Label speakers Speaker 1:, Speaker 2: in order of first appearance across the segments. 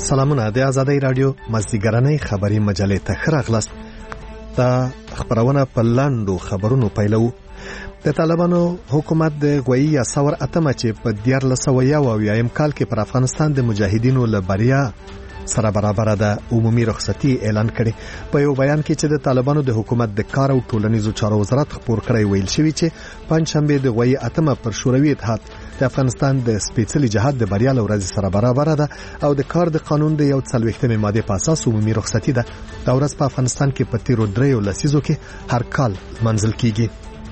Speaker 1: سلامونه د آزادۍ رادیو مازدیګرنۍ خبري مجلې ته ښه راغلاست. دا خبرونه په لاندو خبرونو پیلو. د طالبانو حکومت د غوي یا ثور اتمه چې په 1401 کال کې پر افغانستان د مجاهدینو له بریا سره برابر ده عمومي رخصتي اعلان کړي. په یو بیان کې چې د طالبانو د حکومت د کار او ټولنیزو چارو وزارت خبر کړی ویل شوی چې پنځشنبه د غوي اتمه پر شوروي اتحاد د افغانستان د سپېڅلي جهاد د بریا لورځ سره برابر ده او د کار د قانون د یو 40مه ماده په اساس عمومي رخصتي ده. دا ورځ په افغانستان کې په تیرو 3 لسیزو کې هر کال منځل کیږي.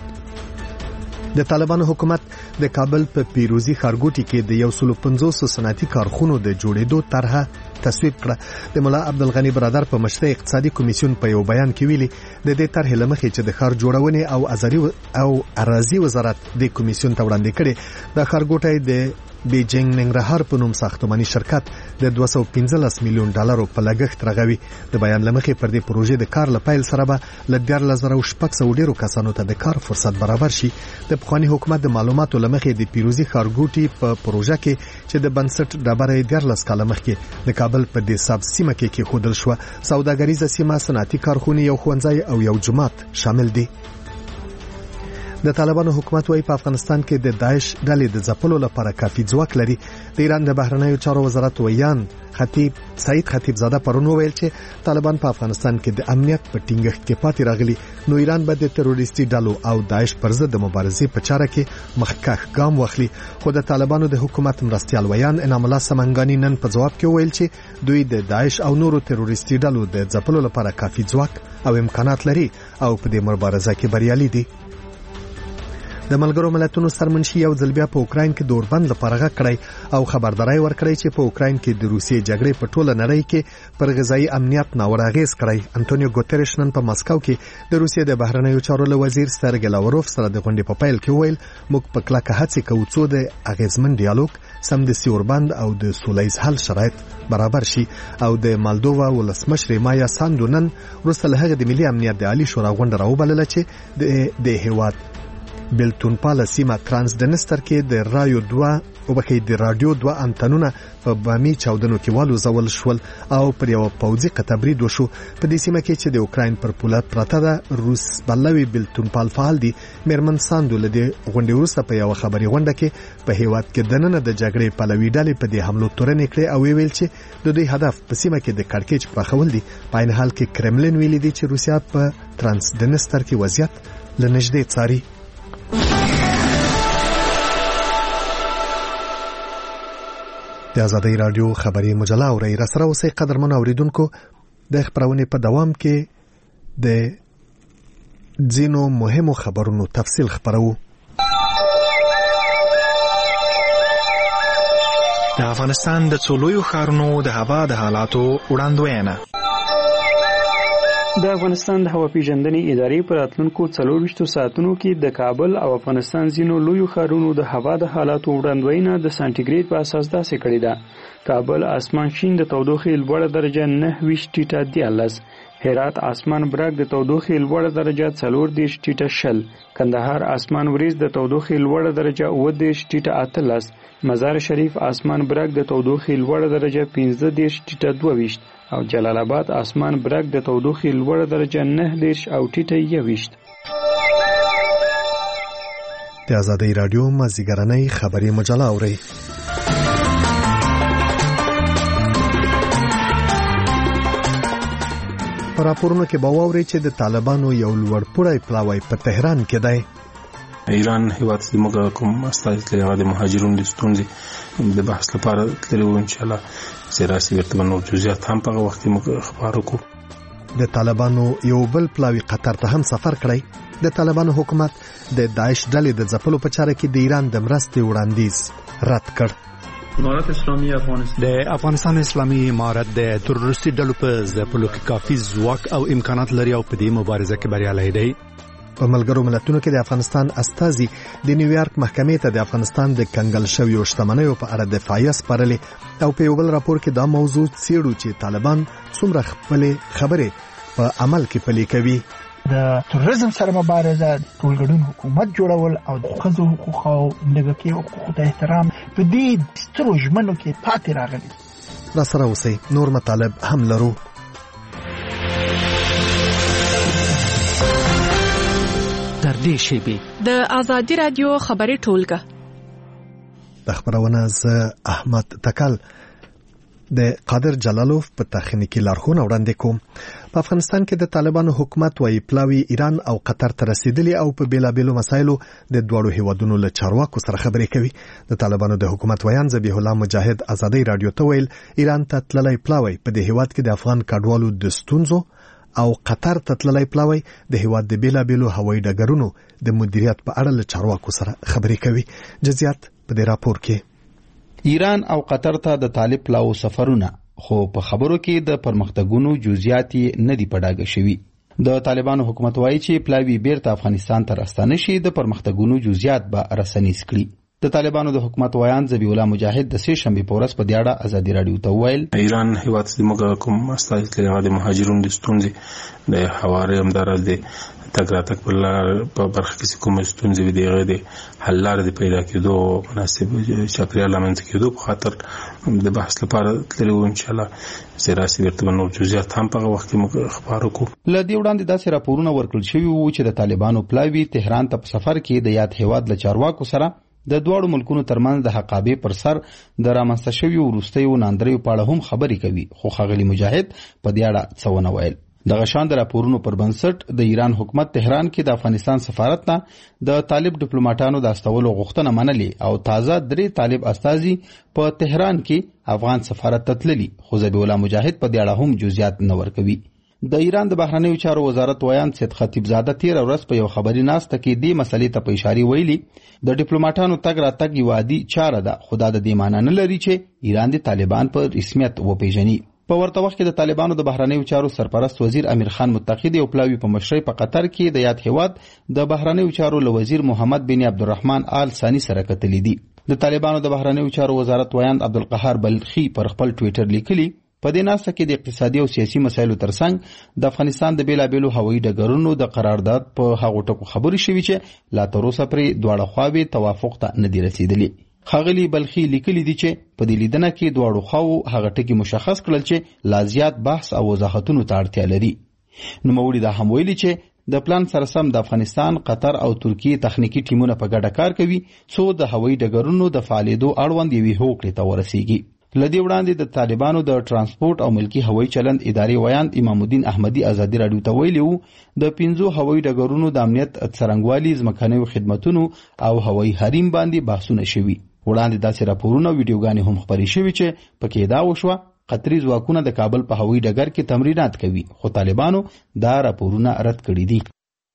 Speaker 1: د طالبانو حکومت د کابل په پیروزي ښارګوټي کې د 150 صنعتي کارخونو د جوړېدو طرحه تصویب کړه. د مولا عبدالغنی برادر په مشرۍ اقتصادي کمیسیون په یو بیان کې ویلي د دې طرحې لمخې چې د ښار جوړونې او اراضي وزارت د کمیسیون ته وړاندې کړي. د ښارګوټي د بیجینګ ننګرهار په نوم ساختماني شرکت د 215 میلیون ډالرو په لګښت رغوي. د بیان لمخې پر دې پروژې د کار لپاره سره به ل 14600 ډیرو کسانو ته د کار فرصت برابر شي. د پخوانی حکومت د معلوماتو لمخې د پیروزي ښارګوټي په پروژه کې چې د بنسټ ډبره 14 کال مخکې د کابل په دې سب سیمه کې خودل شو. سوداګریزه سیمه، صنعتي کارخونه، یو ښوونځی او یو جومات شامل دي. د طالبانو حکومت وايي په افغانستان کې د داعش ډلې د ځپلو لپاره کافي ځواک لري. د ایران د بهرنیو چارو وزارت ویان سعید خطیب زاده پرون ویل چې طالبان په افغانستان کې د امنیت په ټینګښت کې پاتې راغلي، نو ایران به د تروریستي ډلو او داعش پر ضد د مبارزې په چاره کې مخکښ ګام واخلي. خو د طالبانو د حکومت مرستیال ویان انعام الله سمنګانی نن په جواب کې ویل چې دوی د داعش او نورو تروریستي ډلو د ځپلو لپاره کافي ځواک او امکانات لري او په دې مبارزه کې بریالي دي. د ملګرو ملتونو سرمنشي یو ځل بیا په اوکراین کې دوربند لپاره غږ کړی او خبرداري ورکړی چې په اوکراین کې د روسیې جګړې په ټوله نړۍ کې پر غذایی امنیت ناوړاغیز کړی. انټونیو ګوتریش نن په مسکو کې د روسیې د بهرنیو چارو له وزیر سرګی لاوروف سره د غونډې په پیل کې ویل موږ په کلکه هڅه کوو چې د اغیزمن ډیالوګ سمدستي اوربند او د سولهییز حل شرایط برابر شي. او د مالدووا ولسمشر مایا ساندو نن وروسته له هغه د ملي امنیت د عالی شورا غونډه راوبلله چې د هیواد بلتون پاله سیمه ترانسډنستر کې د رادیو 2 انتنونه په بامي چاودنو کې والوزول شول او پر یو پوځي قطبرید وشو. په دې سیمه کې چې د اوکراین پر پوله پراته ده روس بلوي بلتون پال فعال دي. میرمن ساندو له دې غونډې وروسته په یو خبري غونډه کې په هیواد کې دننه د جګړې پلوي ډلې په دې حملو تورنې کړې او ویل چې د دوی هدف په سیمه کې د کړکېچ پراخول دي. په عین حال کې کرملین ویلي دي چې روسیا په ترانسډنستر کې وضعیت لنږدې څاري. د آزادۍ رادیو خبري مجله اوري رسره اوسې قدرمن اوریدونکو د خبرونه په دوام کې د ځینو مهمو خبرونو تفصیل خبرو.
Speaker 2: د افغانستان د څولویو ښارونو د هوا د حالاتو وړاندوینه.
Speaker 3: د افغانستان د هوا پیژندنې ادارې پر راتلونکو 24 ساعتونو کې د کابل او افغانستان ځینو لویو ښارونو د هوا د حالاتو وړاندوینه د سانتیګریډ په اساس داسې کړې ده. کابل اسمان شین د تودوخې لوړه درجه 9 ټیټه 14، هرات اسمان برګ د تودوخې لوړه درجه 14 ټیټه 20، کندهار اسمان وریځ د تودوخې لوړه درجه 9 ټیټه 18، مزار شریف اسمان برګ د تودوخې لوړه درجه 15 ټیټه 22 او جلال آباد اسمان برګ د تودوخې لوړه درجه 9 او ټیټه 21.
Speaker 1: د آزادۍ رادیو مازدیګرنۍ خبري مجله اوري. پر راپورونو کې باوري چې د طالبانو یو لوړپوړی پلاوی په تهران کې دی.
Speaker 4: ایران هیواد زموږ کوم استازي لري د مهاجرونو د ستونزې د بحث لپاره تللی و. ان شاء الله سیاسي ورته نور جزئیات هم په وخت کې خبرو کو.
Speaker 1: د طالبانو یو بل پلاوی قطر ته هم سفر کړی. د طالبانو حکومت د داعش ډلې د ځپلو په چاره کې د ایران د مرستې وړاندیز رد کړ.
Speaker 5: امارات اسلامي
Speaker 6: د افغانستان اسلامي امارت د تروریستي ډلو په ځپلو کې کافي ځواک او امکانات لري او په دې مبارزه کې بریالی دی.
Speaker 1: په ملګرو ملتونو کې د افغانستان استازي د نیویارک محکمې ته د افغانستان د کنګل شویو شتمنیو په اړه دفاعیه سپارلې او په یو بل راپور کې دا موضوع څېړو چې طالبان څومره خپل خبرې په عمل کې پلي کوي.
Speaker 7: د تروریزم سره مبارزه، ټولګډون حکومت جوړول او د ښځو حقوق او لږکیو حقوقو ته احترام په دې سترو ژمنو کې پاتې راغلي.
Speaker 1: را سره اوسئ. نور مطالب هم لرو.
Speaker 5: در دې شیبې
Speaker 8: د آزادي رادیو خبري ټولګه
Speaker 1: د خبرونه ز احمد تکل د قادر جلالوف په تخنیکی لارښوونه وړاندې کوم. په افغانستان کې د طالبانو حکومت وايي پلاوی ایران او قطر ته رسیدلی او په بیلابېلو مسایلو د دوړو هیوادونو له چارواکو سره خبرې کوي. د طالبانو د حکومت ویان ذبیح الله مجاهد آزادي رادیو ته ویل ایران ته تللی پلاوی په دې هیواد کې د افغان کډوالو د ستونزو او قطر ته تللی پلاوی د هیواد د بیلابېلو هوایي ډګرونو د مدیریت په اړه له چارواکو سره خبرې کوي. جزئیات په دې راپور کې.
Speaker 9: ایران او قطر ته د طالب پلاو سفرونه خو په خبرو کې د پرمختګونو جزئیات نه دی پډاګه شوی. د طالبانو حکومت وایي چې پلاوی بیرته افغانستان ته راستانه شي د پرمختګونو جزئیات به رسنیز کړي. د طالبانو د حکومت ویان ذبیح الله مجاهد د سه شنبه په ورځ په دیاړه آزادي رادیو ته ویل
Speaker 4: ایران هیواد زموږ کوم استازي له مهاجرونو د ستونزې د حواره همدار د تګراتک په برخه کې کوم ستونزې وي دغه د حل لارې پیدا کېدو مناسب چاپیریال لامل کېدو په خاطر د بحث لپاره تللی و. ان شاء الله سیاسي ورته نور جزئیات هم په وخت کې خبرو کو.
Speaker 9: ل دې وړاندې داسې راپورونه ورکړل شوی وو چې د طالبانو پلاوی تهران ته په سفر کې د یاد هیواد له چارواکو سره د دوړو ملکونو ترمنځ د حقابې پر سر د رامنځته شوی وروستیو ناندریو په اړه هم خبرې کوي. خو ښاغلي مجاهد په دې اړه څه ونه ویل. د غشان د راپورونو پر بنسټ د ایران حکومت تهران کې د افغانستان سفارت نه د طالب ډیپلوماټانو د استولو غوښتنه منلې او تازه 3 طالب استازي په تهران کې افغان سفارت ته تللي. خو ذبیح الله مجاهد په دې اړه هم جزئیات نه ورکوي. د ایران د بهرنیو چارو وزارت ویان سید خطیب زاده 13 ورځ په یو خبري ناسته کې دې مسلې ته په اشاره ویلي د ډیپلوماټانو تګ راتګ یو عادي چاره ده. خدا د دې معنی نه لري چې ایران د طالبان په رسمیت وپیژني. په ورته وخت کې د طالبانو د بهرنیو چارو سرپرست وزیر امیر خان متقی د پلاوی په مشرۍ په قطر کې د یاد هیواد د بهرنیو چارو له وزیر محمد بن عبدالرحمن آل ثانی سره کتلې دي. د طالبانو د بهرنیو چارو وزارت ویان عبدالقهار بلخی پر خپل ټوئیټر لیکلي په دې ناسه کې د اقتصادي او سیاسي مسایلو ترڅنګ د افغانستان د بیلابېلو هوایي ډګرونو د قرارداد په هغو ټکو خبرې شوې چې لا تر اوسه پرې دواړه خواوې توافق ته نه دي رسیدلي. ښاغلي بلخي لیکلي دي چې په دې لیدنه کې دواړو خواو هغه ټکي مشخص کړل چې لا زیات بحث او وضاحتونو ته اړتیا لري. نوموړي دا هم ویلي چې د پلان سره سم د افغانستان، قطر او ترکیې تخنیکی ټیمونه په ګډه کار کوي څو د هوایي ډګرونو د فعالیدو اړوند یوې هوکړې ته ورسیږي. لدی وړاندې د طالبانو د ترانسپورت او ملکی هوایي چلند ادارې ویان امام الدین احمدی آزادي رادیو ته ویلي وو د 5 هوایي ډګرونو د امنیت څرنګوالي، ځمکنیو خدماتونو او هوایي حریم باندې بحثونه شوي. وړاندې داسې راپورونه ویډیوګانې هم خپرې شوي چې پکې دا وشوه قطري ځواکونه د کابل په هوایي ډګر کې تمرینات کوي. خو طالبانو دا راپورونه رد کړي دي.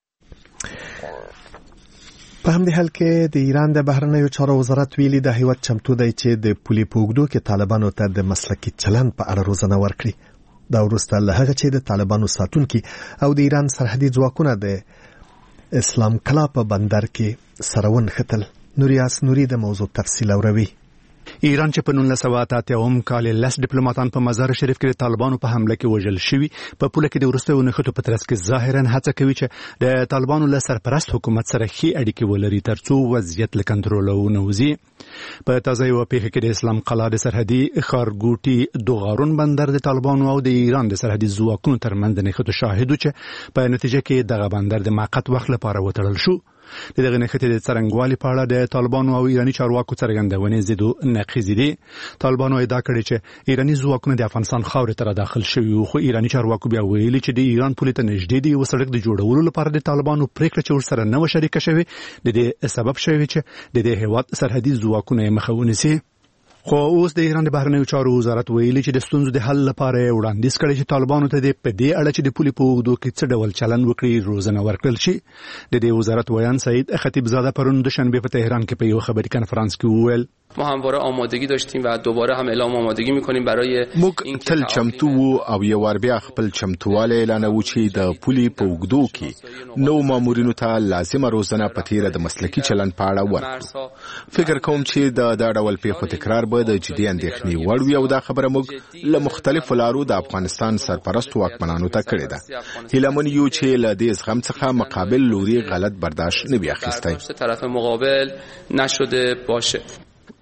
Speaker 1: په همدې حال کې د ایران د بهرنیو چارو وزارت ویلي د هیواد چمتو دی چې د پولي په اوږدو کې طالبانو ته د مسلکي چلند په اړه روزنه ورکړي. دا وروسته له هغه چې د طالبانو ساتونکي او د ایران سرحدي ځواکونه د اسلام کلا په بندر کې سره ونښتل. نوریاس نوري د موضوع تفصیل اوروي.
Speaker 6: ایران چې په 1980 کال 10 ډیپلوماټان په مزار شریف کې د طالبانو په حمله کې وژل شوي په پوله کې د وروستیو نښتو په ترڅ کې ظاهرا هڅه کوي چې د طالبانو له سرپرست حکومت سره ښې اړیکې ولري ترڅو وضعیت له کنټروله ونوځي. په تازه یو پیښه کې د اسلام قلا د سرحدي ښارګوټي دوغارون بندر د طالبانو او د ایران د سرحدي ځواکونو ترمنځ د نښتو شاهد چې په نتیجه کې دغه بندر د موقت وخت لپاره وتړل شو. دغه نښتې د څرنګوالي په اړه د طالبانو او ایراني چارواکو څرګندونې زیدو نقیض دي. طالبانو ادعا کړې چې ایراني ځواکونه د افغانستان خاورې ته داخل شوي، خو ایراني چارواکو بیا ویلي چې د ایران پولې ته نږدې دی او سړک د جوړولو لپاره د طالبانو پریکړه چې ورسره نه و شریکه شوې د دې سبب شوی چې د دې هیواد سرحدي ځواکونه مخه ونیسي. خو اوس د ایران د بهرنیو چارو وزارت ویلي چې د ستونزو د حل لپاره وړاندیز کړی چې طالبانو ته په دې اړه چې د پولې په اوږدو کې څه ډول چلند وکړي روزنه ورکړل شي. د دې وزارت ویان سید خطیب زاده پرون دوشنبه په تهران کې په یو خبري کنفرانس کې وویل
Speaker 10: ما همواره آمادگی داشتیم و دوباره هم اعلام آمادگی می‌کنیم برای
Speaker 11: موږ تل چمتو وو او یو ور بیا خپل چمتواله اعلانوو چې د پولي په اوږدو کې نو مامورینو ته لازمه روزنه په تیره د مسلکي چلند په اړه ورکړو. فکر کوم چې د ډول پیښو تکرار به د جدي اندېښنې وړ وي او دا خبره موږ له مختلفو لارو د افغانستان سرپرست واکمنانو ته کړې ده. هیلمن یو چې له دې زغم څخه مقابل لوري غلط برداشت نه وي اخیستی.
Speaker 10: طرف مقابل نشده باشه.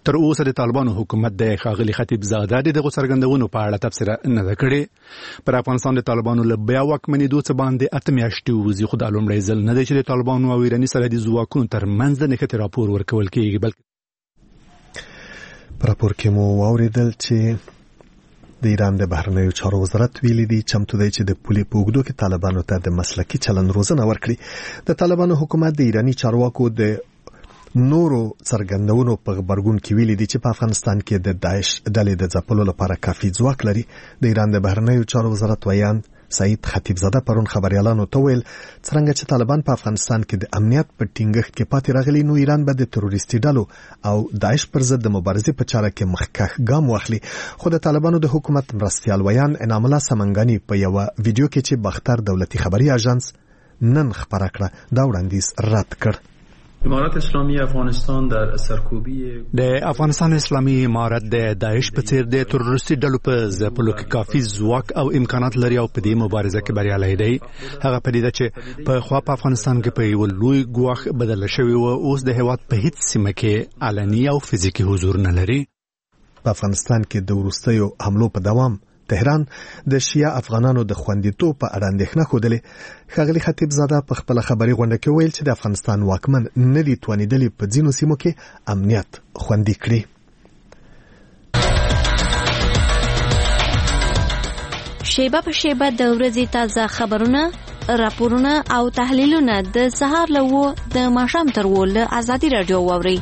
Speaker 6: تر اوسه د طالبانو حکومت د ښاغلي خطیب زاده د دغو څرګندونو په اړه تبصره نه ده کړې. پر افغانستان د طالبانو له بیا واکمنېدو څه باندې 8 میاشتې وځي، خو دا لومړی ځل نه دی چې د طالبانو او ایراني سرحدي ځواکونو ترمنځ د نښتې راپور ورکول کېږي. بلکې
Speaker 1: په راپور کې مو واورېدل چې د ایران د بهرنیو چارو وزارت ویلي دی چمتو دی چې د پولې په اوږدو کې طالبانو ته د مسلکي چلند روزنه ورکړي. د طالبانو حکومت د ایراني چارواکو د نورو څرګندونو په خبرګون کې ویلي دي چې په افغانستان کې د داعش ډلې د ځپلو لپاره کافي ځواک لري. د ایران د بهرنیو چارو وزارت ویان سعید خطیب زاده پرون خبريالانو ته ویل څنګه چې طالبان په افغانستان کې د امنیت په ټینګښت کې پاتې راغلي، نو ایران به د تروریستي ډلو او داعش پر ضد د مبارزې په چاره کې مخکښ ګام واخلي. خو د طالبانو د حکومت مرستیال ویان انعام الله سمنګانی په یو ویډیو کې چې بختر دولتي خبري اژانس نن خبره کړه دا وړاندیز رد کړ.
Speaker 12: امارات اسلامی افغانستان در سرکوبی
Speaker 6: د افغانستان اسلامي امارت د داعش په څیر د تروریستي ډلو په ځپلو کې کافي ځواک او امکانات لري او په دې مبارزه کې بریالی دی. هغه پدیده چې په خوا په افغانستان کې په یو لوی ګواښ بدل شوی و اوس د هیواد په هیڅ سیمه کې علني او فزیکي حضور نه لري.
Speaker 1: په افغانستان کې د وروستیو حملو په دوام تهران د شیعه افغانانو د خوندیتوب په اړه اندېښنه ښودلې. ښاغلي خطیب زاده په خپل خبري غونډه کې ویل چې د افغانستان واکمن نه دي توانېدلي په ځینو سیمو کې امنیت خوندي کړي.
Speaker 13: شیبه په شیبه د ورځې تازه خبرونه، راپورونه او تحلیلونه د سهار له 9 د ماښام تر 10 له ازادي رادیو واورئ.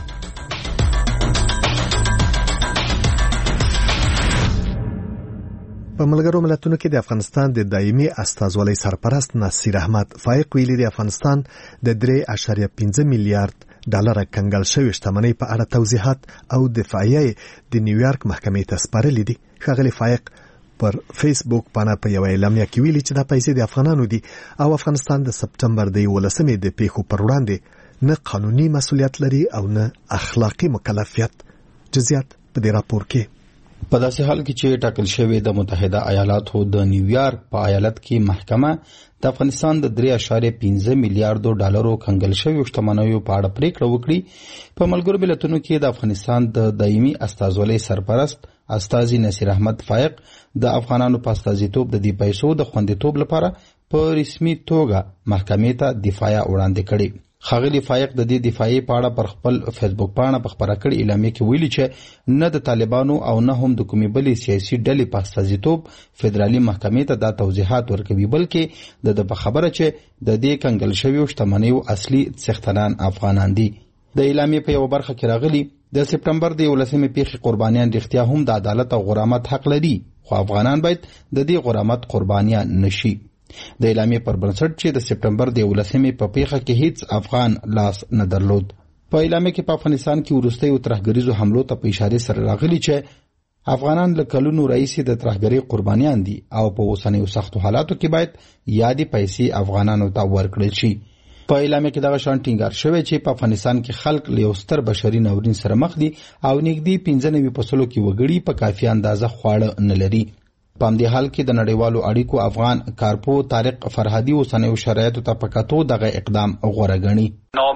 Speaker 1: په ملګرو ملتونو کې د افغانستان د دایمي استازولۍ سرپرست نصیر احمد فایق ویلي دی افغانستان د 3.5 میلیارډ ډالر کنګل شوی شتمنۍ په اړه توضیحات او دفاعیه د نیویارک محکمې ته سپارلې دي. ښاغلي فایق پر فیسبوک باندې په یو اعلامیه کې ویلي چې دا پیسې د افغانانو دي او افغانستان د سپټمبر د 11مې د پیښو پر وړاندې نه قانوني مسؤلیت لري او نه اخلاقی مکلفیت. جزئیات په دې راپور کې.
Speaker 9: په داسې حال کې چې ټاکل شوی د متحده ایالاتو د نیویارک په ایالت کې محکمه د افغانستان د 3.5 میلیارډ ډالرو کنګل شوی شتمنیو په اړه پریکړه وکړي، په ملګرو ملتونو کې د افغانستان د دایمي استازولۍ سرپرست استاذ نصیر احمد فایق د افغانانو په استازیتوب د دې پیسو د خوندیتوب لپاره په رسمي توګه محکمې ته دفاع وړاندې کړې. ښاغلي فایق د دې دفاعي په اړه پر خپل فیسبوک باندې په خبره کړې اعلامیه کې ویلي چې نه د طالبانو او نه هم د کومې بلې سیاسي ډلې په استازیتوب فدرالي محکمې ته دا توضیحات ورکوي، بلکې د خبره چې د دې کنګل شویو شتمنیو اصلي څښتنان افغانان دي. د اعلامیې په یو برخه کې راغلي د سپټمبر د 11مې پیښې قربانیان رښتیا هم د عدالت او غرامت حق لري، خو افغانان باید د دې غرامت قربانیان نشي. د اعلامیې پر بنسټ چې د سپټمبر د 11مې په پیښه کې هیڅ افغان لاس نه درلود. په اعلامیې کې په افغانستان کې وروستیو ترهګریزو حملو ته په اشاره سره راغلي چې افغانان له کلونو راهیسې د ترهګرۍ قربانیان دي او په اوسنیو سختو حالاتو کې باید یادې پیسې افغانانو ته ورکړل شي. په اعلامیه کې دغه شان ټینګار شوی چې په افغانستان کې خلک له یو ستر بشري ناورین سره مخ دي او نږدې 95% کې وګړي په کافي اندازه خواړه نه لري. په همدې حال کې د نړیوالو اړیکو افغان کارپو طارق فرهادي اوسنیو شرایطو ته په کتو دغه اقدام غوره ګڼي.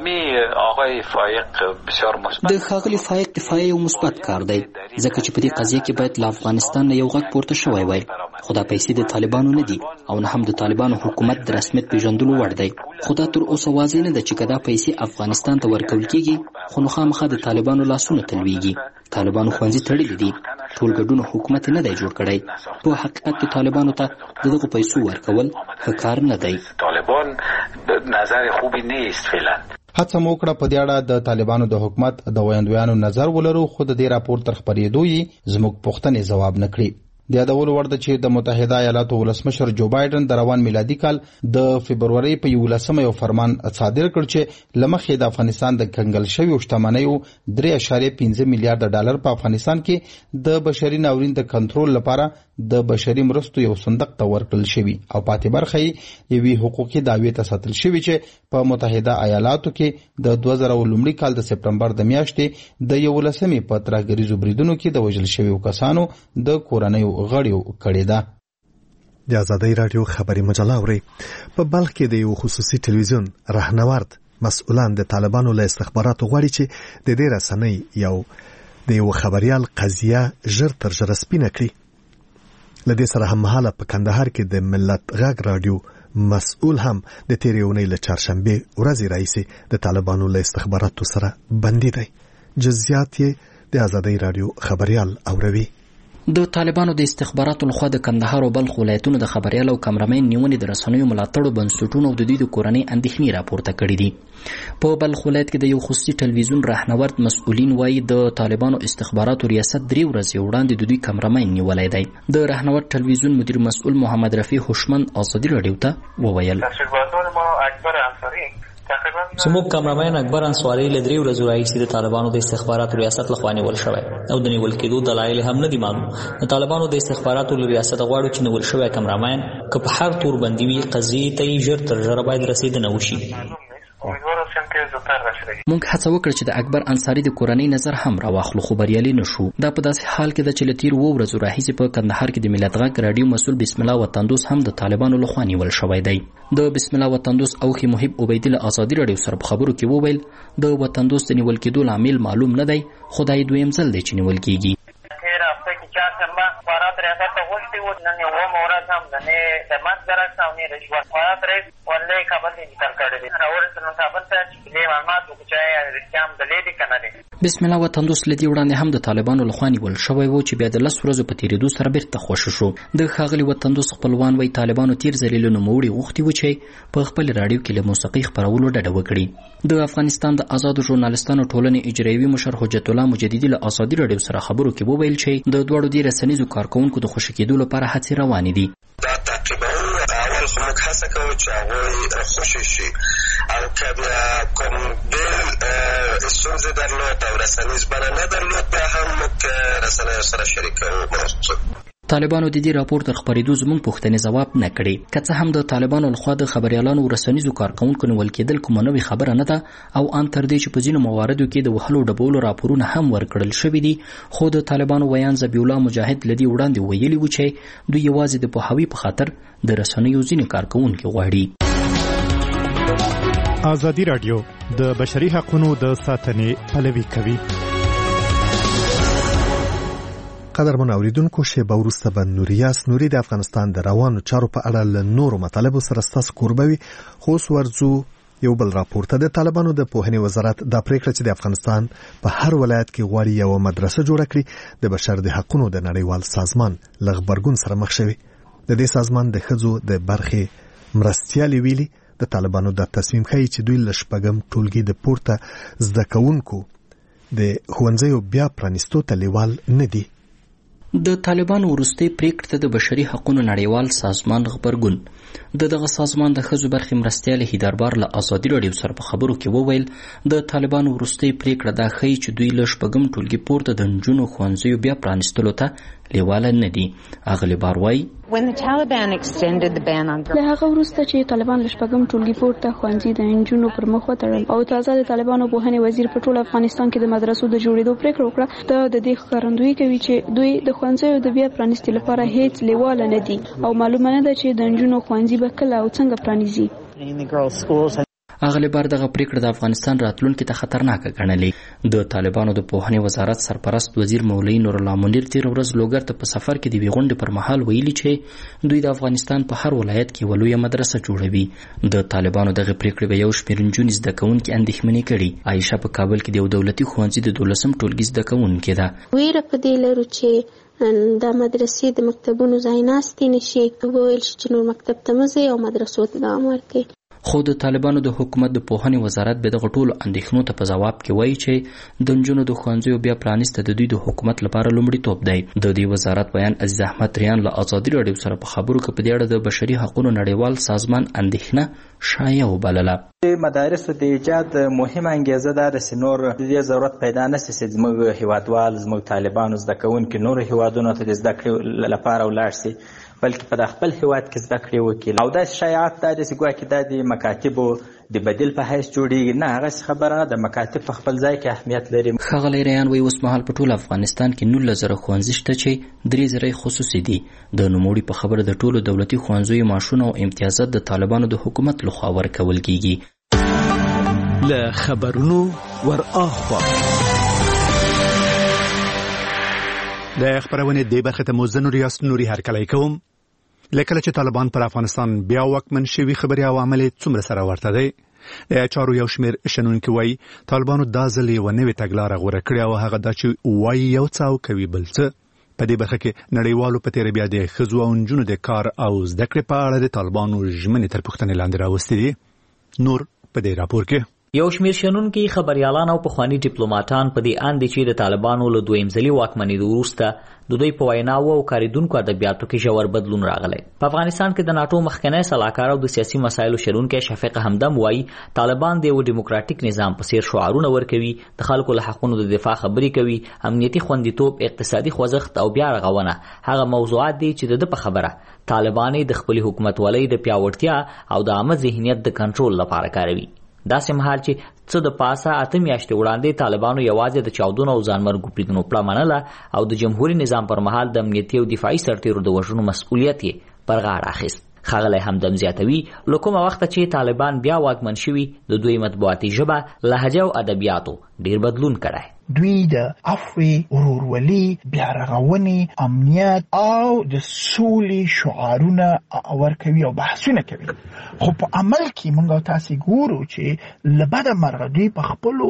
Speaker 14: د ښاغلي فایق دفاع یو مثبت کار دی ځکه چې په دې قضیه کې باید له افغانستان نه یو غږ پورته شوی وای، خو دا پیسې د طالبانو نه دي او نه هم د طالبانو حکومت د رسمیت پیژندلو وړ دی. خو دا تر اوسه واضح نه ده چې کدا پیسې افغانستان ته ورکول کېږي، خو نو خامخا د طالبانو لاسونه تلويږي. طالبانو خوانځي تړلي دي، ټول ګډون حکومت نه دی جوړ کړی. په حقیقت کې طالبانو ته دغه پیسو ورکول ښه کار نه دی.
Speaker 15: طالبان نظر خوبی نیست فعلا.
Speaker 9: هڅه مو کړه په دې اړه د طالبانو د حکومت د ویاندویانو نظر ولرو، خو د دې راپور تر خبرېدو یې زموږ پوښتنې ځواب نه کړي. د یادولو وړ ده چې د متحده ایالاتو ولسمشر جو بایدن د روان میلادي کال د فبرورۍ په 11مه یو فرمان صادر کړ چې لمخې د افغانستان د کنګل شویو شتمنیو 3.5 میلیارډ ډالر په افغانستان کې د بشري ناورین د کنټرول لپاره د بشري مرستو یو صندوق ته ورکړل شوی او پاتې برخه یې یوې حقوقي دعوې ته ساتل شوی چې په متحده ایالاتو کې د 2000 کال د سپټمبر د میاشتې د 11مې په ترهګریزو بریدونو کې د وژل شویو کسانو د کورنیو غړیو کړې ده.
Speaker 1: د آزادۍ رادیو خبري مجله اوري. په بلخ کې د یو خصوصي ټلویزیون راهنورد مسؤلان د طالبانو له استخباراتو غواړي چې د دې رسنۍ یو د یو خبريال قضیه ژر تر ژره سپینه کړي. لدې سره هم مهاله په کندهار کې د ملت غږ رادیو مسؤل هم د تیرې اونۍ له چهارشنبه ورځې راهیسې د طالبانو له استخباراتو سره بندي دی. جزئیات یې د آزادۍ رادیو خبريال اوروي.
Speaker 14: د طالبانو د استخباراتو لخوا د کندهار او بلخ ولایتونو د خبريال او کمرمین نیونې د رسنیو ملاتړو بنسټونو او د دوی د کورنۍ اندېښنې راپورته کړې دي. په بلخ ولایت کې د یو خصوصي ټلویزیون راهنورد مسؤلین وایي د طالبانو استخباراتو ریاست 3 ورځې وړاندې د دوی کمرمین نیولای دی. د راهنورد ټلویزیون مدیر مسؤل محمد رفیع هوشمند آزادي رادیو ته وویل:
Speaker 16: زموږ کمرمین اکبر انصاری له 3 ورځې راهیسې د طالبانو د استخباراتو ریاست لخوا نیول شوی او د نیول کېدو دلایل هم نه دي معلوم. د طالبانو د استخباراتو له ریاست غواړو چې نیول شوی کمرمین که په هر تور بندي وي قضیې ته یې ژر تر ژره باید رسېدنه وشي.
Speaker 14: مونږ هڅه وکړه چې د اکبر انصاری د کورنۍ نظر هم راواخلو خو بریالي نشو. دا په داسې حال کې ده چې له تیر 2 ورځو راهیسې په کندهار کې د ملت غږ رادیو مسؤل بسم الله وطندوس هم د طالبانو لخوا نیول شوی دی. د بسم الله وطندوس اوخي محب عبیدی له آزادي رادیو سره په خبرو کې وویل د وطندوس د نیول کېدو لامل معلوم نه دی خو دا دویم ځل دی چې نیول کېږي. بسم الله وطندوس لدی وړاندې هم د طالبانو لخوا نیول شوی و چې بیا د 10 ورځو په تیریدو سره بیرته خوشی شو. د ښاغلي وطندوس خپلوان وایي طالبانو تیر ځل له نوموړي غوښتي و چې په خپل رادیو کې له موسیقي خپرولو ډډه وکړي. د افغانستان د آزادو ژورنالستانو ټولنې اجرایوي مشر حجت الله مجددي له آزادي رادیو سره خبرو کې وویل چې د دوړو د رسنیزو کارکونکو د خوشی کېدو لپاره هڅې روانې دي.
Speaker 17: اول خو موږ هڅه کوو چې هغوی خوشي شي او که بیا کوم بل ستونزې درلود او رسنیز بڼه نه درلود بیا هم موږ رسنیو سره شریکوو.
Speaker 14: طالبانو د دې راپور تر خپرېدو زموږ پوښتنې ځواب نه کړي. که څه هم د طالبانو لخوا د خبريالانو او رسنیزو کارکونکو نیول کېدل کومه نوې خبره نه ده او ان تر دې چې په ځینو مواردو کې د وهلو ډبولو راپورونه هم ورکړل شوي دي خو د طالبانو ویان ذبیح الله مجاهد لدی وړاندې ویلي و چې دوی یوازې د پوهاوي په خاطر د رسنیو ځینې کارکونکو غواړي.
Speaker 6: آزادي رادیو د بشري حقوقو د ساتنې پلوي کوي.
Speaker 1: قدرمن اوریدونکو شیبه وروسته به نوریاس نوري د افغانستان د روانو چارو په اړه له نورو مطالبو سره ستاسو کوربوي. خو اوس ورځو یو بل راپور ته. د طالبانو د پوهنې وزارت دا پریکړه چې د افغانستان په هر ولایت کې غواړي یو مدرسه جوړه کړي د بشر د حقوقو د نړیوال سازمان له غبرګون سره مخ شوی. د دې سازمان د ښځو د برخې مرستیالي ویلي د طالبانو د تصمیم ښیي چې دوی له شپږم ټولګي د پورته زده کوونکو د ښوونځیو بیا پرانیستو ته لیوال نه دي.
Speaker 14: د طالبانو وروستۍ پریکړې ته د بشري حقوقو نړیوال سازمان غبرګون. دغه سازمان د ښځو برخې مرستیالي هیدربار له آزادي رادیو سره په خبرو کې وویل د طالبانو وروستۍ پریکړه دا ښیي چې دوی له شپږم ټولګي پورته د نجونو ښوونځیو بیا پرانیستلو ته لیواله نه دي. اغلی بار وایي
Speaker 18: له هغه وروسته چې طالبان له شپږم ټولګي پورته ښوونځي د نجونو پر مخ وتړل او تازه د طالبانو پوهنې وزیر په ټول افغانستان کې د مدرسو د جوړېدو پریکړه وکړه د دې ښکارندویي کوي چې دوی د ښوونځیو د بیا پرانیستلو لپاره هیڅ لیواله نه دي او معلومه نه ده چې د نجونو ښوونځي به کله او څنګه پرانیزي.
Speaker 14: اغلی بار دغه پریکړه د افغانستان راتلونکي ته خطرناکه ګڼلې. د طالبانو د پوهنې وزارت سرپرست وزیر مولوي نور الله منیر تیر ورځ لوګر ته په سفر کې د ویغونډې پر مهال ویلي چې دوی د افغانستان په هر ولایت کې ولویه مدرسه جوړوي. د طالبانو دغه پریکړې به یو شمېر نجونې زده کوونکي اندېښمنې کړي. عایشه په کابل کې د یو دولتي ښوونځي د 12م ټولګي زده کوونکې ده.
Speaker 19: ویره په دې لرو چې د مدرسې د مکتبونو ځای ناستې نشي وویل شي چې نور مکتب ته مه ځئ او مدرسو ته دوام ورکړئ.
Speaker 14: خو د طالبانو د حکومت د پوهنې وزارت به دغه ټولو اندېښنو ته په ځواب کې وایي چې د نجونو د ښوونځیو بیا پرانیسته د دوی د حکومت لپاره لومړیتوب دی. د دې وزارت بیان عزیز احمد ریان له آزادي رادیو سره په خبرو کې په دې اړه د بشري حقوقو نړیوال سازمان اندېښنه شایع وبلله.
Speaker 20: مدارسو د ایجاد مهمه انګیزه دا ده چې نور د دې ضرورت پیدا نه شي چې زموږ هیوادوال زموږ طالبانو زده کوونکي نورو هیوادونو ته د زده کړې لپاره ولاړ شي بلکې په خپل هیواد کې زده کړې وکړي. او داسې شایعات دا دي چې ګواکې دا د مکاتبو د بدیل په حیث جوړېږي. نه هغه خبره نه ده، مکاتب په خپل ځای کې اهمیت لري.
Speaker 14: ښاغلی ریان وایي اوس مهال په ټول افغانستان کې 19,000 ښوونځي شته چې 3,000 خصوصي دي. د نوموړي په خبره د ټولو دولتي ښوونځیو معاشونه او امتیازات د طالبانو د حکومت لخوا ورکول کیږي.
Speaker 5: له خبرونو ور اخوا
Speaker 6: د خبرونه دی برخه ته موزن ریاست نوري هرکلی کوم. لکه چې طالبان پر افغانستان بیا واکمن شوي خبري او عمل څومره سره ورته دی. د چارو یو شمیر شنونکي وایي طالبانو دا ځل یوه نوې تګلاره غوره کړې او هغه دا چې وایي یو څه او کوي بل څه. په دې برخه کې نړیوالو په تېره بیا د ښځو او نجونو د کار او زده کړې په اړه د طالبانو ژمنې تر پوښتنې لاندې راوستې دي. نور په دې راپور کې
Speaker 16: یو شمیر شنونکي خبريالان او پخوانی ډیپلوماټان په دې اند چې د طالبانو له دویم ځلي واکمنۍ وروسته د دوی په ویناو او کاریدونکو ادبیاتو کې ژور بدلون راغلی. په افغانستان کې د ناټو مخکنی سلاکار او د سیاسي مسایلو شنونکی شفیق همدم وایي طالبان د یو ډیموکراټیک نظام په څیر شعارونه ورکوي، د خلکو له حقونو د دفاع خبرې کوي، امنیتي خوندیتوب، اقتصادي خوځښت او بیا رغونه هغه موضوعات دي چې د په خبره طالبان د خپل حکومتولۍ د پیاوړتیا او د عامه ذهنیت د کنټرول لپاره کاروي. داسې مهال چې څه د پاسه 8 میاشتې وړاندې طالبانو یوازې د چاودنو او ځانمرګو بریدونو پړه منله او د جمهوریت نظام پر مهال د امنیتي او دفاعي سرتیرو د وژنو مسؤلیت یې پر غاړه اخیست. ښاغلی همدم زیاتوي له کومه وخته چې طالبان بیا واکمن شوي د دوی مطبوعاتي ژبه، لهجه او ادبیاتو ډیر بدلون کړی.
Speaker 7: دوی د عفوي، ورورولي، بیا رغونې، امنیت او د سولې شعارونه ورکوي او بحثونه کوي. خو په عمل کې موږ تاسو ګورو چې له بده مرغه دوی په خپلو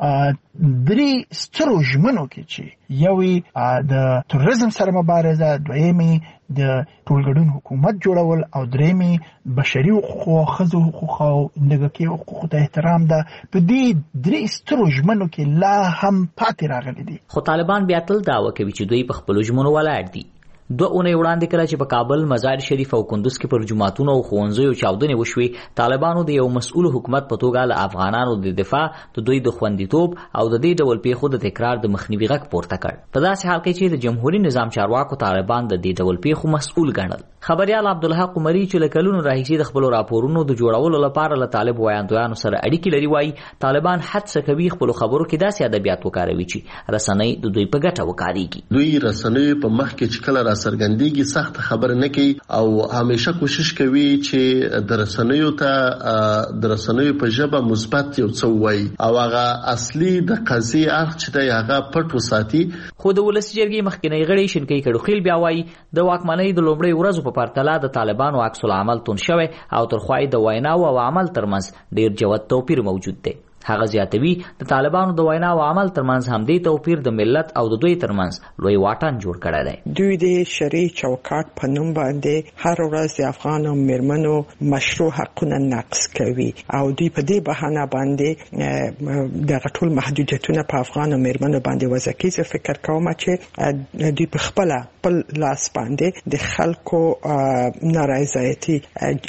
Speaker 7: 3 سترو ژمنو کې چې یوې د تروریزم سره مبارزه، دویمې د ټولګډون حکومت جوړول او درېمې بشري حقوق، ښځو حقوق او نګهکي حقوقو ته احترام ده. په دې 3 سترو ژمنو کې لا هم پاتې راغلي دي.
Speaker 16: خو طالبان بیا تل دعوه کوي چې دوی په خپلو ژمنو ولاړ دي. 2 اونۍ وړاندې کله چې په کابل، مزار شریف او کندوز کې پر جماعتونو او ښوونځیو چاودنې وشوې، طالبانو د یو مسؤل حکومت په توګه له افغانانو د دفاع، د دوی د خوندیتوب او د دې ډول پیښو د تکرار د مخنیوي غږ پورته کړ. په داسې حال کې چې د جمهوریت نظام چارواکو طالبان د دې ډول پیښو مسؤل ګڼل. خبريال عبدالحق عمري چې له کلونو راهیسې د خپلو راپورونو د جوړولو لپاره له طالب ویاندویانو سره اړیکې لري وایي طالبان هڅه کوي خپلو خبرو کې داسې ادبیات وکاروي چې رسنۍ د دوی په ګټه وکاریږي.
Speaker 21: دوی رسنۍ په مخ کې چې کله راڅرګندېږي سخت خبر نه کوي او همیشه کوشش کوي چې د رسنیو په ژبه مثبت یو څه وایي او هغه اصلي د قضیې اړخ چې دی هغه پټ وساتي.
Speaker 16: خو د ولسي جرګې مخکنی غړی شینکۍ کډوخیل بیا وایي د واکمنۍ د لومړۍ ورځو په پرتله د طالبانو عکس العمل تون شوی او ترخوای د ویناو او عمل ترمنځ ډیر جوت توپیر موجود دی. هغه زیاتوي د طالبانو د وینا او عمل ترمنځ همدې توپیر د ملت او د دوی ترمنځ لوی واټن جوړ کړی دی.
Speaker 22: دوی د شرعي چوکاټ په نوم باندې هر ورځ د افغانو میرمنو مشروع حقونه نقض کوي او دوی په دې بهانه باندې د ټول محدودیتونه په افغانو میرمنو باندې وضع کوي. زه فکر کوم چې دوی په خپل لاس باندې د خلکو نارضایتي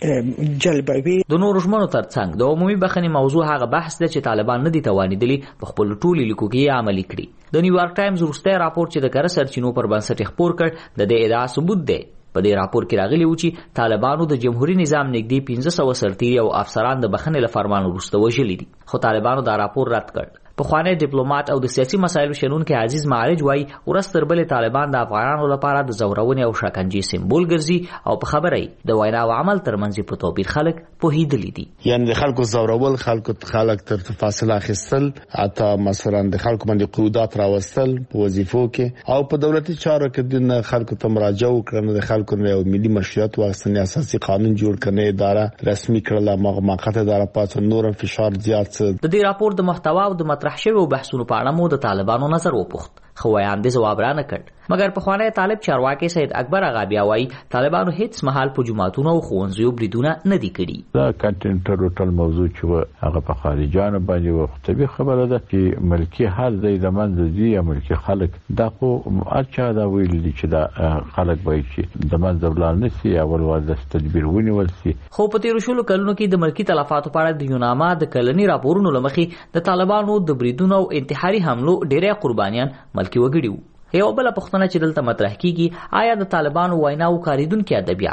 Speaker 22: جلبوي.
Speaker 16: د نورو ژمنو ترڅنګ د عمومي بخښنې موضوع هغه بحث دی چې طالبان نه دي توانیدلي په خپل ټولو لیکو کې عملي کړي. د نیویارک ټایمز وروستی راپور چې د کره سرچینو پر بنسټ خپور کړ د دې ادعا ثبوت دی. په دې راپور کې راغلی و چې طالبانو د جمهوریت نظام نږدې 1500 سرتیري او افسران د بخښنې له فرمان وروسته وژلي دي. خو طالبانو دا راپور رد کړ. پخوانی ډیپلوماټ او د سیاسي مسایلو شنونکی عزیز معالج وایي ورځ تر بلې طالبان د افغانانو لپاره د زورونې او شکنجې سمبول ګرځي او په خبره یې د وینا او عمل ترمنځ په توپیر خلک پوهېدلي دي.
Speaker 21: یعنی د خلکو زورول، خلک تر فاصله اخیستل، حتی مثلا د خلکو باندې قیودات راوستل په وظیفو کې او په دولتي چارو کې د خلکو ته مراجعه وکړنه، د خلکو یو ملي مشروعیت واخیستنې، اساسي قانون جوړ کړنې، اداره رسمي کړل، موقته اداره پاتې، نور فشار زیات. د
Speaker 16: دې راپور د محتوا او د مطرح شویو بحثونو په اړه مو د طالبانو نظر وپوښت، خو ویاندې ځواب را نه کړ. مګر پخوانی طالب چارواکي سید اکبر اغا بیا وایي طالبانو هیڅ مهال په جماعتونو او ښوونځیو بریدونه نه دي کړي.
Speaker 23: دا کنټینټر ټول موضوع چې هغه په خارجانو باندې وختبي خبره ده چې ملکی حال دی د منځ دی یا ملکی خلک دا خو اچھا دا ویل دي چې دا خلک وایي چې د منځ ولان نسی اول واده تدبیر ونیول سي.
Speaker 16: خو په تیر شلو کلونو کې د ملکی تلفاتو په اړه د یوناما د کلنی راپورونو لمخې د طالبانو د بریدونو او انتحاري حملو ډېری قربانیان ملکی وګړي وو. یو بل پوښتنه چې دلته مطرح کیږي آیا د طالبانو وینا او کاریدونکو ادبیات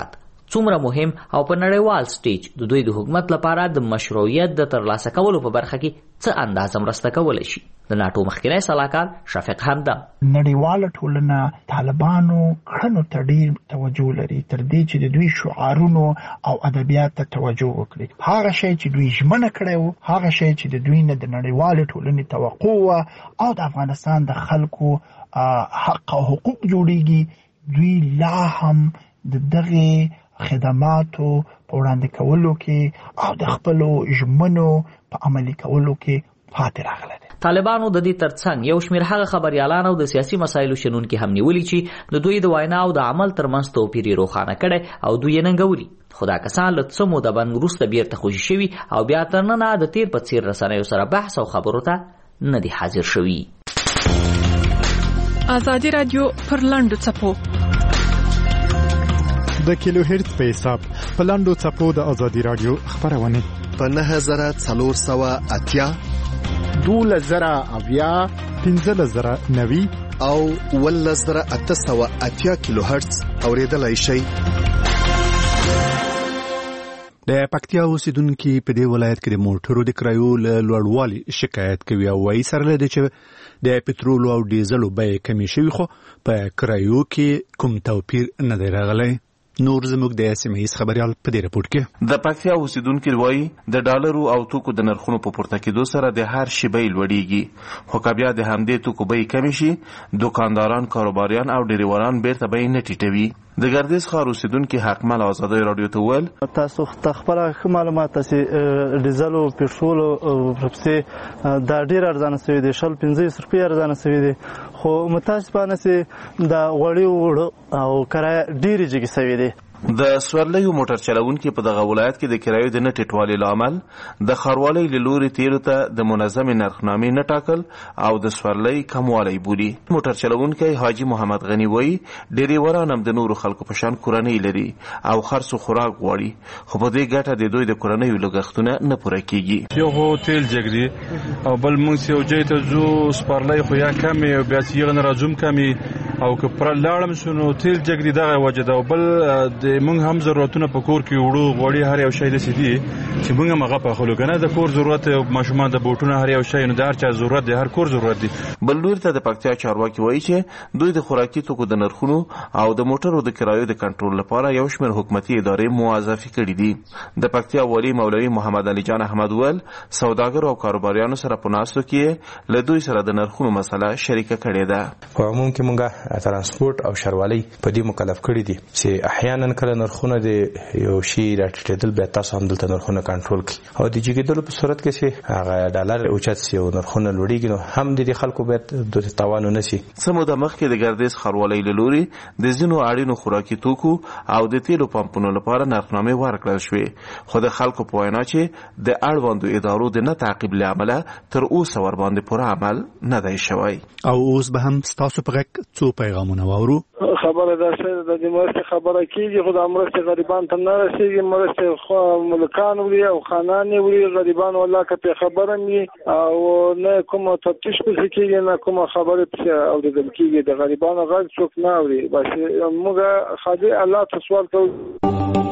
Speaker 16: څومره مهم او په نړیوال سټیج د دوی د حکومت لپاره د مشروعیت د ترلاسه کولو په برخه کې څه اندازه مرسته کولی شي. د ناټو مخکنی سلاکار شفیق همدم:
Speaker 7: نړیواله ټولنه طالبانو کړنو ته ډیر توجه لري تر دې چې د دوی شعارونو او ادبیات ته توجه وکړي. هغه شی چې دوی ژمنه کړی وو، هغه شی چې د دوی نه د نړیوالې ټولنې توقع وه او د افغانستان د خلکو حق او حقوق جوړیږي، دوی لا هم د دغه خدماتو په وړاندې کولو کې او د خپلو ژمنو په عملي کولو کې پاتې راغلی دی.
Speaker 16: طالبانو د دې ترڅنګ یو شمېر هغه خبریالان او د سیاسي مسایلو شنونکي هم نیولي چې د دوی د وینا او د عمل ترمنځ توپیر یې روښانه کړی او دوی یې ننګولي. خو دا کسان له څه موده بند وروسته بیرته خوشي شوي او بیا تر ننه د تیر په څیر رسنیو سره بحث او خبرو ته نه دي حاضر شوي.
Speaker 2: ازادي رادیو پر لنډو څپو
Speaker 6: د کیلو هرتز په حساب په لنډو څپو د ازادي رادیو خبرونه
Speaker 1: په 9480
Speaker 6: 12,000 15,090
Speaker 1: او 1880 کیلو هرتز اوریدلای شي.
Speaker 6: د پکتیا اوسیدونکو په دې ولایت کې د موټرو د کرایو له لوړوالي شکایت کوي او وايي سره لدی چې د پټرول او ډیزلو بیې کمې شوي خو په کرایو کې کوم توپیر نه دی راغلی. نور زموږ د سیمه‌ایز خبريال په دې رپورت کې
Speaker 3: د پکتیا اوسیدونکو وایي د ډالرو او توکو د نرخونو په پورته کېدو سره د هر شی بیې لوړیږي، خو بیا د همدې توکو بیې کم شي دکانداران، کاروباریان او ډریوران بیرته بیې نه ټیټوي. د ګردیز ښار اوسیدونکو حقمل آزادۍ رادیو ته وویل:
Speaker 8: تاسو خپل معلومات تاسو ډیزل او پټرول او رپسې دا ډیر ارزانه شوی دی، 15 روپیا ارزانه شوی دی، خو متاسفانه سي دا وړي او کرایه ډیره جګی شوی دی.
Speaker 3: د سورلیو موټر چلوونکي په دغه ولایت کې د کرایو د نه ټیټوالي لامل د ښاروالۍ له لوري تیلو ته د منظم نرخنامې نه ټاکل او د سورلۍ کموالی بولي. موټر چلوونکی حاجي محمد غنی وایي ډریوران هم د نورو خلکو په شان کورنۍ لري او خرڅ او خوراک غواړي، خو په دې ګټه د دوی د کورنیو لګښتونه نه پوره کیږي.
Speaker 24: یو هو تیل جګړي او بل موږ یو ځای ته ځو سپارلۍ خو یا کمې او بیا چې نه راځم کمې او که پر لاړم شنو تیل جګړي دغه وجه ده. بل موږ هم ضرورتونه په کور کې وړو غوړي هر یو شی د سيدي چې موږ هم هغه په خلو کنه د کور ضرورت ماشومان د بوټونه هر یو شی نو د هر چا ضرورت دی، هر کور ضرورت دی.
Speaker 3: بل لور ته د پکتیا چارواکي وایي چې دوی د خوراکي توکو د نرخونو او د موټرو د کرایو د کنټرول لپاره یو شمېر حکومتي ادارې موظفې کړي دي. د پکتیا والی مولوي محمد علي جان احمد ول سوداګر او کاروباریانو سره په ناستو کې له دوی سره د نرخونو مسله شریکه کړې ده.
Speaker 25: په عموم کې موږ ترانسپورت او شروالۍ په دې مکلف کړي دي چې احیانا کله نرخونه د یو شی راټیټېدل بیا تاسو هم دلته نرخونه کنټرول کړئ او د جګېدلو په صورت کې چې هغه ډالر اوچت شي او نرخونه لوړیږي نو هم د خلکو باید د تاوان نه شي.
Speaker 3: څه موده مخکې د ګردیز ښاروالۍ له لوري د ځینو اړینو خوراکي توکو او د تیلو پمپونو لپاره نرخنامې ورکړل شوې، خو د خلکو په وینا چې د اړوندو ادارو د نه تعقیب له امله تر اوسه ورباندې پوره عمل نه دی شوی.
Speaker 6: او اوس به هم ستاسو په غږ څو پیغامونه واورو.
Speaker 26: خبره ده چې د دې مرستې خبره کیږي، خو د مرستې غریبان ته نه رسیږي. مرستې خو ملکان وړي او خانان وړي، غریبان والله که په خبره ني او نه کوم تفتیش پکې کیږي، نه کوم خبره پکې اورېدل کیږي. د غریبانو غږ څوک نه اوري. بس موږ خدای الله ته سوال کوو.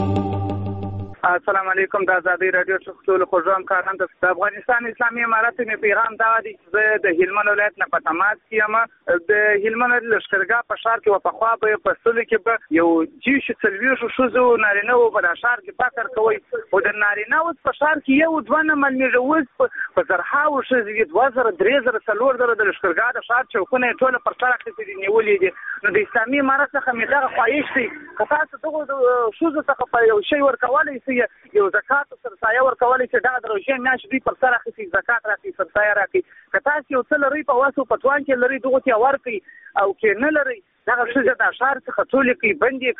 Speaker 27: السلام علیکم. د ازادي رادیو ټول خوږم کاران د افغانستان اسلامي امارت می پیغام دا دی چې د هلمند ولایت نه پټمات کیما د هلمند لشکرګاه په شهر کې په خوا به په سل کې به یو جیش تلویز شو زو نارینه و په شهر کې پکر کوي او د نارینه و په شهر کې یو ځوان ملمیږي په زرها او شې 2003 د لشکرګاه د شهر چوکونه ټول پر سره کې نیولې دي. نو د اسلامي امارت څخه می دا خواهش دی که تاسو دغه شوزه څخه په یو شی ورکولای یو زکات سرسایه ورکولای چې دا د روژې میاشت دوی پر سر اخیستي زکات راکړي سرسایه راکړي. که تاسو یو څه لرئ په واسو پتوان کې لرئ دغه ته ورکړي او کې نه لرئ دغه څه د اشعار څخه ټول کې بندي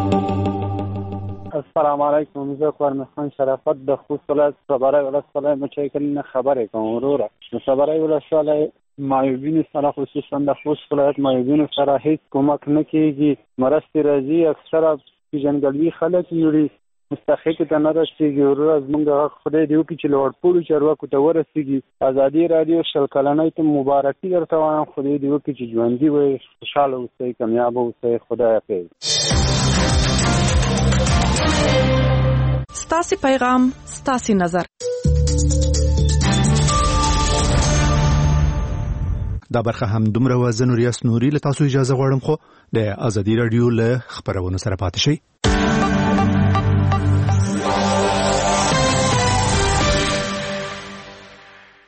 Speaker 27: کړي.
Speaker 28: السلام علیکم. زه خورمخان شرافت د خوست ولایت صبرای ولسوالۍ مچایکل خبرې کوم وروره. صبرای ولسوالۍ معیوبینو سره خصوصا د خوست ولایت معیوبینو سره هیڅ کومک نه کیږي. مرستې راځي اکثره پیژنګلوي خلک یوري مستحق ته نه رسیږي. ورځ موږ خدای دی وکړي چې لوړپوړو چارواکو ته ورسیږي. ازادي رادیو شل کلنۍ ته مبارکي درته وایم. خدای دی وکړي چې ژوندي وي، خوشحاله اوسئ، کامیاب اوسئ. خدای حافظ.
Speaker 2: ستاسو پیغام ستاسو نظر.
Speaker 6: دا برخه هم دومره وزن ریاست نوري له تاسو اجازه غواړم خو د ازادي رادیو له خبرونو سره پاتې شئ.